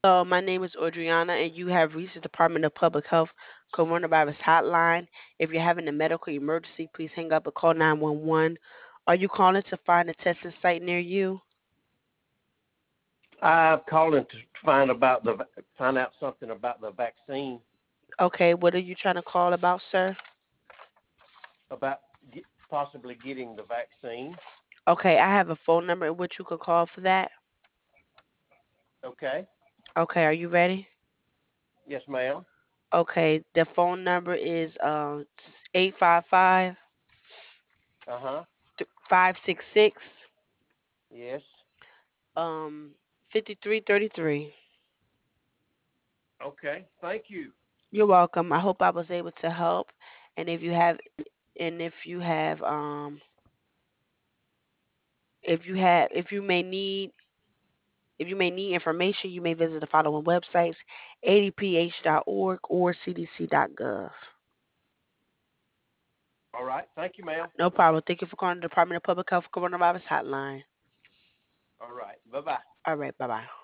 Hello, my name is Adriana, and you have reached the Department of Public Health Coronavirus Hotline. If you're having a medical emergency, please hang up and call 911. Are you calling to find a testing site near you? I'm calling to find out something about the vaccine, Okay, what are you trying to call about, sir? about possibly getting the vaccine. Okay, I have a phone number in which you could call for that. Okay. Okay, are you ready? Yes, ma'am. Okay, the phone number is 855 Uh huh. 566 Yes. 5333. Okay. Thank you. You're welcome. I hope I was able to help. And if you have if you may need information, you may visit the following websites: adph.org or cdc.gov. All right. Thank you, ma'am. No problem. Thank you for calling the Department of Public Health Coronavirus Hotline. All right. Bye bye. All right, bye bye.